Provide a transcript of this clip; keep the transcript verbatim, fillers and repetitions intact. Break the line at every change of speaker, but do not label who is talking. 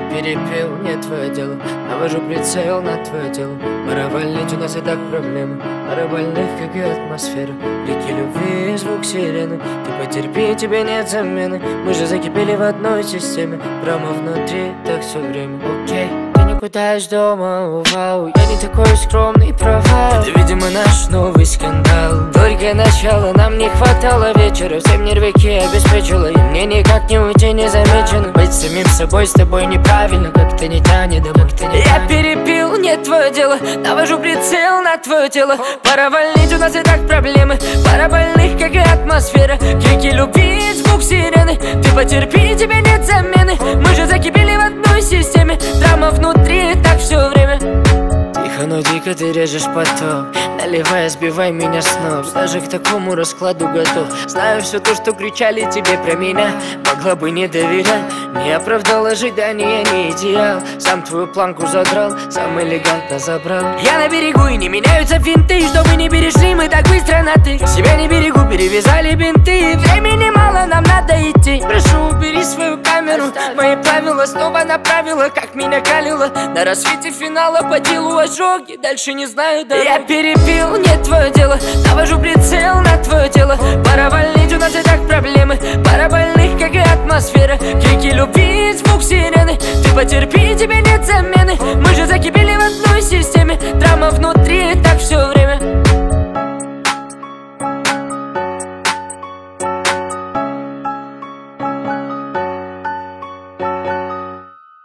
перепил, не твое дело. Навожу прицел на твое тело. Пора валить, у нас и так проблемы. Пара больных, как и атмосфера. Крики любви, звук сирены. Ты потерпи, тебе нет замены. Мы же закипели в одной системе. Прямо внутри, так все время. Окей, ты никуда из дома, вау. Я не такой скромный провал. Это, видимо, наш новый скандал. Только начало, нам не хватало вечера. Всем нервики обеспечила, и мне никак не уйти незамеченным. Быть самим собой с тобой неправильно, как-то не тянет, да как-то не Я тянет. Перепил, не твое дело. Навожу прицел на твое тело. Пора валить, у нас и так проблемы. Пара больных, как и атмосфера. Крики любви, звук сирены. Ты потерпи, тебе нет замены. Мы же закипели в одной системе. Драма внутри, так все время. Тихо, но дико ты режешь поток. Наливай, сбивай меня с ног. Даже к такому раскладу готов. Знаю все то, что кричали тебе про меня. Могла бы не доверять. Не оправдал ожидания, не идеал. Сам твою планку задрал, сам элегантно забрал. Я на берегу и не меняются финты. Чтобы не перешли мы так быстро на ты. Себя не берегу, перевязали бинты. Времени мало, нам надо идти. Прошу, убери свою камеру. Мои правила снова направила, как меня калило. На рассвете финала по делу ожоги. Дальше не знаю дороги. Я перепил, не твое дело. Навожу прицел на твое тело. Пора валить, у нас и так проблемы. Пара больных, как и атмосфера. Крики любви, звук сирены. Ты потерпи, тебе нет замены. Мы же закипели в одной системе. Драма внутри.